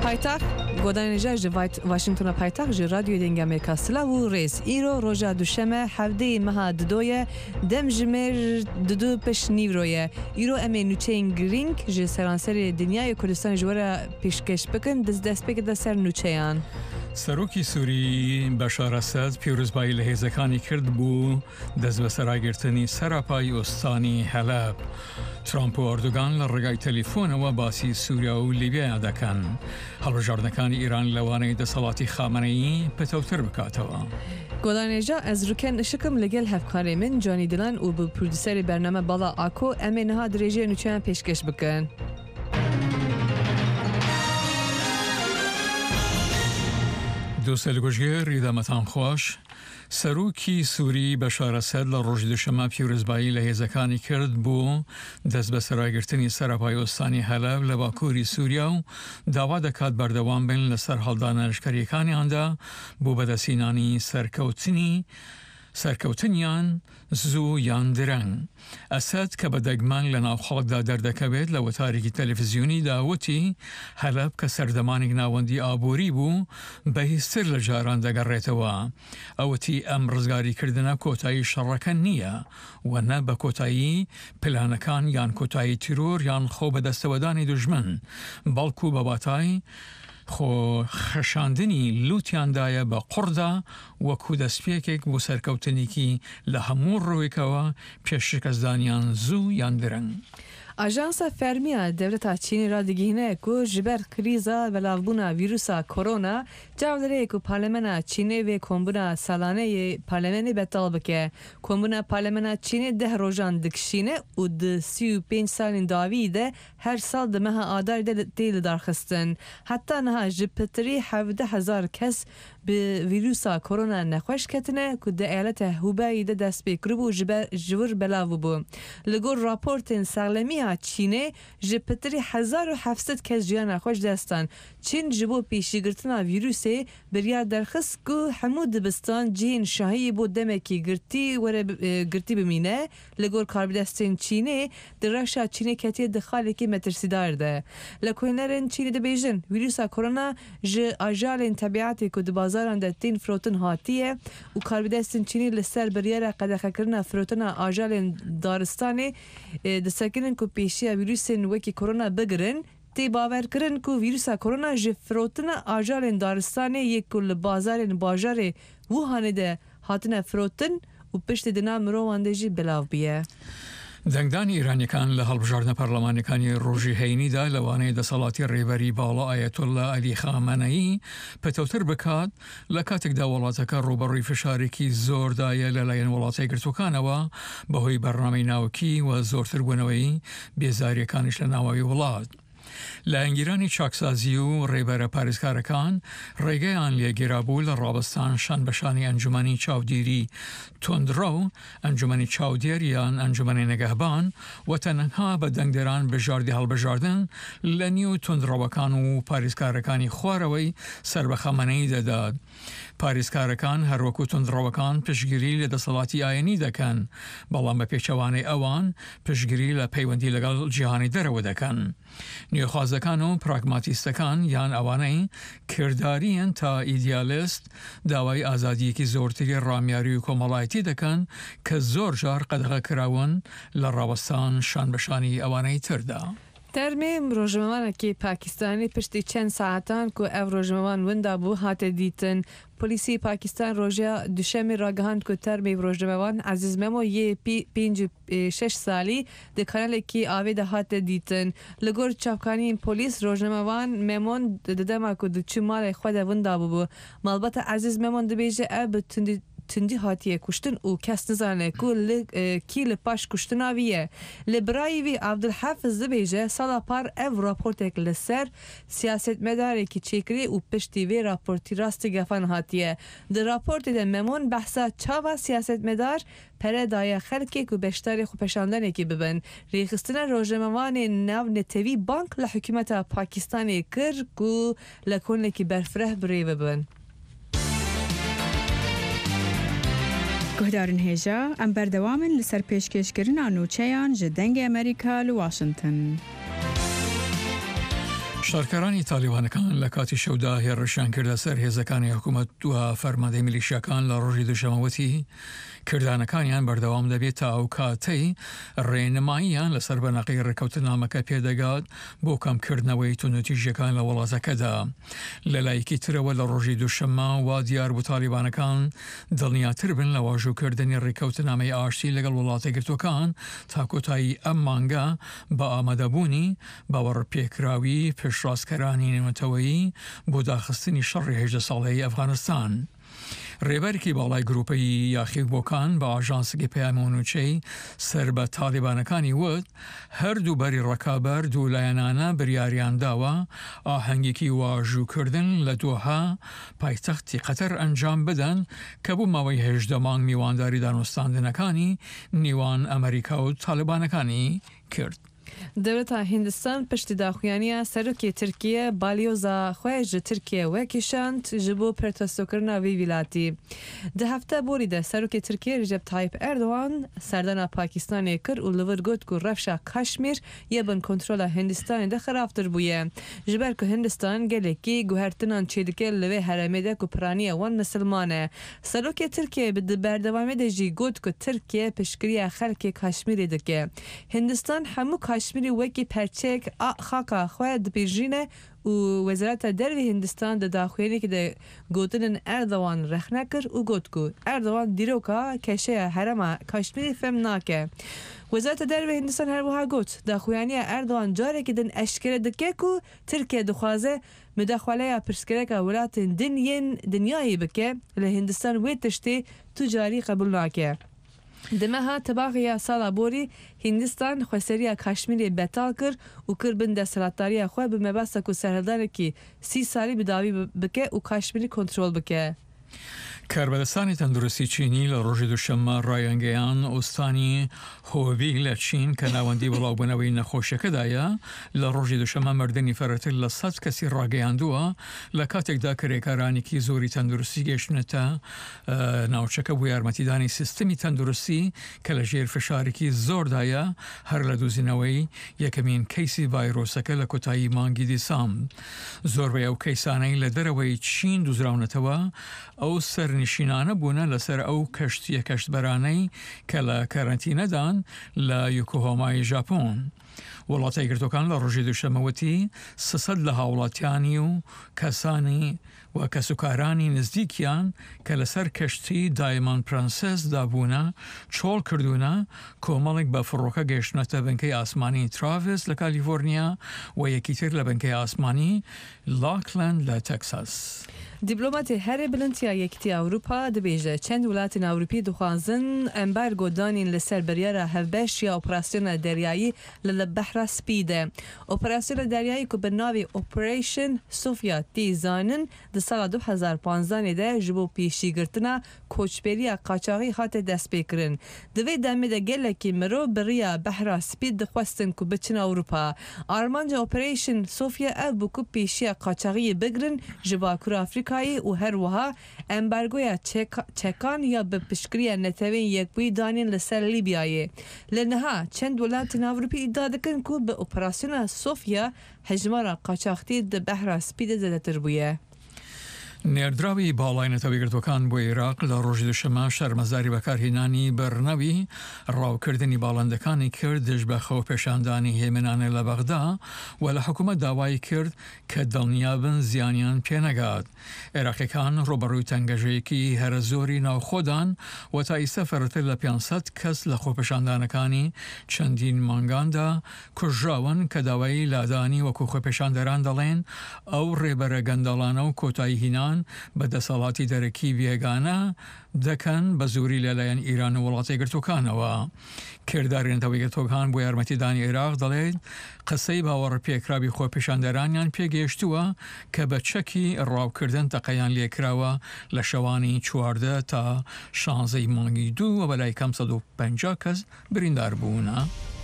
پایتخت گودانیجا جوایت واشنگتن پایتخت ج رادیو دنگ امریکا سلاو ریس ایرو روزا دوشمه هفته ماه ددوی دم جمر ددو پش نیوروی ایرو امی نوچین گرینگ ج سرانسر دنیای کردستان جوره پیشکش بکن دست بکده سر نوچیان سروکی سوری بشار اسد پیروزبایی لحظکانی کرد بو دست به سراغرتنی سراپای استانی حلب ترامپ و اردوگان لرگای تلیفون و باسی سوریا و لیبیا دکن هەڵبژاردنەکانی ایران لەوانەی دەسەڵاتی خامنەیی پتەوتر بکاتەوە. گۆدانێژە ئەز ڕوکەن شکم لەگەل هەفکارێ من جۆنی دلان و بە پرودوسەری بەرنامە بەڵا ئاکۆ ئەمێ نەها درێژەیە نوچیان پێشکەش بکەن. دووسە لە گۆژگێر ڕیدامەتان خۆش. سەرۆکی سووری بەشار ئەسەد لە ڕۆژ دوشەمە پیرۆزبایی لە هێزەکانی کرد بۆ دەست بە سەرایگرتنی سەرەپای ئۆستانی هەلەب لە باکووری سووریا و داوا دەکات بەردەوام بن لەسەر هەڵدانە لەشکریەکانیاندا بۆ بەدەستهێنانی سەرکەوتنیان زوو یان درەنگ. ئەسەد کە بە دەگمەن لە ناوخەڵکدا دەردەکەوێت لە وەتارێکی تەلەڤیزیۆنی داوتی هەلەب کە سەردەمانێک ناوەندی ئابووری بوو بەهیزتر لە جاران دەگەڕێتەوە. ئەوەتی ئەم ڕزگاریکردنە کۆتایی شەڕەکە نییە و نە بە کۆتایی پلانەکان یان کۆتایی تیرۆر یان خۆ بەدەستەوەدانی دوژمن بەڵکو بە واتای خۆ خەشاندنی لوتیاندایە بە قوڕدا وەکو دەستپێکێک بۆ سەرکەوتنێکی لە هەموو ڕوویکەوە پێششکەستدانیان زوو یان درەنگ. ئاژانسا فەرمیە دەوڵەتە چینی ڕادگەیەنەیە و ji ber krîza belavbûna vîrusa korona cavdereyek û parlemena Çînê vê kombûna salaneyê parlemenê betal bike. Kombûna parlemena Çînê 10 rojan dikişîne û di 35 salên davî de her sal di meha adarê de tê li darxistin. Heta niha ji pitirî 17,000 kes bi vîrusa korona nexweş ketine ku di eyaleta Hubeyî de dest pê kiribû ji wir belav bû. Li gor raportên serlemiya Çînê ji pitirî 1700 kes jiyana xweş destan. Çîn ji bo pêşîgirtina vîrusê biryar derxist ku hemû dibistan cihên şahiyê bo demekî girtî bimîne. Li gor karbidestên Çînê di reşa Çînê ketiye di xalekî metirsîdar de. Li koynerên Çînê dibêjin vîrusa korona ji ajalên tebiatê ku di bazaran de tên firotin hatiye û karbidestên Çînê li ser biryara qedexekirina firotina ajalên daristanê disekinin ku pêşiya vîrusên wekî korona bigirin. Tê baverkirin ku vîrusa korona ji firotina ajalên daristanê yê ku li bazarên bajarê Wuhanê de hatine firotin û piştî di nav mirovan de jî belav bûye. دەنگدانی ئیرانیەکان لە هەڵبژاردنە پەرلەمانەکانی ڕۆژی هەینیدا لەوانەیە دەسەڵاتی ڕێبەری باڵا ئایەتۆڵا عەلی خامنەئی پەتەوتر بکات لە کاتێکدا وڵاتەکە ڕوبەڕووی فشارێکی زۆردایە لەلایەن وڵاتە یەکگرتووەکانەوە بەهۆی بەرنامەی ناوکی و زۆرتر بوونەوەی بێزاریەکانیش لە ناوەوی وڵات. لە ئەنگیرانی چاکسازی و ڕێبەرە پارێزکارەکان ڕێگەیان لێگیرابوو لە ڕابستان شانبەشانی ئەنجومەنی چاودێری تۆندڕە و ئەنجومەنی چاودێر یان ئەنجومەنی نەگەهبان و تەنها بە دەنگدەران بژاردی هەڵبژاردن لە نیو تۆندڕەوەکان و پارێزکارەکانی خوارەوەی سەر بە خامنەئی دەدات. پارێزکارەکان هەروەکو تۆندڕەوەکان پشتگیری لە دەسەڵاتی ئاینی دەکەن بەڵام بە پێچەوانەی ئەوان پشتگیری لە پەیوەندی لەگەڵ جیهانی دەرەوە دەکەن. نوێخوازەکان و پراگماتیستەکان یان ئەوانەی کردداریان تا ئیدیالیست داوای ئازادیەکی زۆرتری ڕامیاری و کۆمەڵایەتی دەکەن کە زۆر جار قەدەغە کراون لە ڕاوەستان شانبەشانی ئەوانەی تردا. تەرمێ ڕۆژنامەوانێکی پاکستانی پشتی چەند ساعتان ku ev rojnamevan winda bû hate dîtin. Polîsê Pakistan roja duşemê ragihand ku termê rojnamevan Ezîz Memo yê 56 salî di kanalekî avê de hate dîtin. Li gor çavkaniyên polîs rojnamevan Memon di dema ku diçû malê xwe de winda bûbû. Malbata Ezîz Memon dibêje ev bi tundî hatiye kuştin û kes nizane ku kî li paş kuştina wî ye. Li birayî wî Abdulhafiz dibêje sala par ev raportek li ser siyasetmedarekî çêkirî û piştî vê raportî rastî gefan hatiye. Di raportê de Memon behsa çava siyasetmedar pere daye xelkê ku beşdarê xwepeşandanekî bibin. Rêxistina rojnamevanên nav netewî bank li hikûmeta Pakistanê kir ku li konekî berfireh birêv bibin. گهدارن هێژە ئەم بەردەوامن لەسەر پێشکەشکردنا نوچەیان ji dengê Amerîka li Washington. شارکەرانی تالیبانەکان لە کاتی شەودا هێرشیان کردە سەر هێزەکانی حکوومەت و فەرماندەی میلیشیاکان لە ڕۆژی دووشەمەوەتی کردانەکانیان بەردەوام دەبێت تا ئەو کاتەی ڕێنماییان لەسەر بەنەقی ڕێکەوتنامەکە پێدەگات بۆ کەمکردنەوەی تونوتیژیەکان لە وڵاتەکەدا. لە لایەکی ترەوە لە ڕۆژی دووشەممە وا دیار بوو تالیبانەکان دڵنیاتر بن لە واژووکردنی ڕێکەوتنامەی ئاشتی لەگەڵ وڵاتە گرتوەکان تا کۆتایی ئەم مانگە بە ئامادەبوونی باوەڕپێکراوی پێشڕاستکەرانی نێوەتەوەیی بۆ داخستنی شەڕی 18 ساڵەی ئەفغانستان. ڕێبەرێکی باڵای گروپی یاخیبۆکان بە ئاژانسێکی پەیامۆنوچەی سەر بە تالیبانەکانی وت هەردوو بەری ڕەکابەر دوو لایەنانە بریاریان داوە ئاهەنگێکی واژووکردن لە دۆها پایتەختی قەتەر ئەنجام بدەن کە بوو ماوەی 18 مانگ میوانداری دانوستاندنەکانی نێوان ئەمریکا و تالیبانەکانی کرد. دەوڵەتە هیندستان پشتی داخوایانە سەرۆکی تورکیە بالیۆزا خۆی ji Tirkiye wekîşand ji bo protestokarina vê wîlatî. Di hefte borî de serokê Tirkiye Recep Tayyip Erdogan serdana Pakistanê kir û li vir got ku rewşa Kaşmîr yê bin kontrola Hindistanê de xerabtir bûye. Ji ber ku Hindistan gelekî guhertinan çêdike li vê herêmê de ku piraniya wan misilman e. Serokê Tirkiye bi berdewamê de jî got ku Tirkiye piştgiriya xelkê Kaşmîrê dike. Hindistan hemû Kaşmîrî wekî perçek xaka xwe dibêjîne û Wezareta Dervê Hindistan di daxuyanekî de gotinin Erdogan rexne kir û got ku Erdogan dîroka keşeya herema Kaşmîrê fem nake. Wezareta Dervê Hindistan her wiha got daxuyaniya Erdogan carekî din eşkere dike ku Tirkiye dixwaze müdaxaleya pirsgirêka welatên dinyayê bike li Hindistan wê tiştê tu carî qebûl nake. Demeha tebaxiya sala borî Hindistan xweseriya Kaşmîrê betal kir û kir bin desthilatdariya xwe bi mebasta ku serhildanekî 30 salî bi dawî bike û Kaşmîrî kontrol bike. کاربەدەستانی تەندروستی چینی لە ڕۆژی دووشەممە ڕایەنگەیان ئۆستانی هۆبی لە چین کە ناوەندی بڵاوبوونەوەی نەخۆشیەکەدایە لە ڕۆژی دووشەممە مردنی فەرەتر لە 100 کەسی ڕاگەیاندووە لە کاتێکدا کرێکارانێکی زۆری تەندروستی گەشتنێتە ناوچەکە بۆ یارمەتیدانی سیستمی تەندروستی کە لە ژێر فشارێکی زۆردایە هەر لە دۆزینەوەی یەکەمین کەیسی ڤایرۆسەکە لە کۆتایی مانگی دیسام. زۆربەی ئەو کەیسانەی لە دەرەوەی چین دوزراونەتەوە ئەو سەرنشینانە بوونە لەسەر ئەو کەشتیە کەشتبەرانەی کە لە کەرەنتینەدان لە یۆکۆهۆمای ژاپۆن. وڵاتە یەکگرتوەکان لە ڕۆژی دووشەمەوەتی 300 لە هاوڵاتیانی و کەسانی و کەسوکارانی نزدیکیان کە لەسەر کەشتی دایمان پرەنسێس دابوونە چۆڵ کردوونە کۆمەڵێک بە فڕۆکە گەشتنەتە بنکەی ئاسمانی تراڤس لە کالیفۆرنیا و یەکیتر لە بنکەی ئاسمانی لاکلند لە تەکساس. دیپلۆماتی هەرێ بلندیا یەکتی ئەوروپا دەبێژە چەند وڵاتین ئەوروپی دخوازن ئەمبارگۆ دانین لەسەر بەریارە هەڤبەشیە ئۆپراسیۆنە دەریایی لە بەحرا سپیدە. ئۆپراسیۆنە دەریایی کو بە ناوی ئۆپرەیشن سۆفیا تیزانن di sala 2015 de ji bo pêşîgirtina koçberiya qaçaxî hate destpêkirin. Di vê demê de gelekî mirov bi rêya behra spîd dixwestin ku biçin Ewropa. Armanca Operation Sofya ev bû ku pêşiya qaçaxiyê bigirin ji Bakurê Afrikayê û her wiha embargoya çekan ya bi piştgiriya netewên yekbûyî danîn li ser Lîbyayê. Li niha çend welatên Ewropî îddia dikin ku bi operasyona Sofya hejmara qaçaxtî di behra spîdê zêdetir bûye. نێردراوی باڵای نەتەوەیەکگرتوەکان بۆ عێراق لە ڕۆژی دووشەممە شەرمەزاری بەکارهێنانی بەرنەوی ڕاوکردنی باڵندەکانی کرد دژ بە خەوپێشاندانی هێمنانە لە بەغدا و لە حکوومەت داوای کرد کە دڵنیابن زیانیان پێنەگات. عێراقیەکان ڕۆبەڕووی تەنگەژەیەکی هەرە زۆری ناوخۆدان و تا ئیستا فەرەتر لە 500 کەس لە خۆپێشاندانەکانی چەندین مانگاندا کوژراون کە داوای لادانی وەکو خۆپێشاندەران دەڵێن ئەو ڕێبەرە گەندەڵانە و کۆتایی هینان بە دەسەڵاتی دەرەکی بێگانە دەکەن بە زووری لەلایەن ئیران و وڵاتە یەکگرتوەکانەوە. کردداری نەتەوەیەکگرتوەکان بۆ یارمەتیدانی عێراق دەڵێت قسەی باوەڕ پێکراوی خۆپێشاندەرانیان پێگەیشتووە کە بە چەکی ڕاوکردن تەقەیان لێکراوە لە شەوانی 14 تا 16 مانگی 2 و بەلای کەم 150 کەس بریندار بوونە.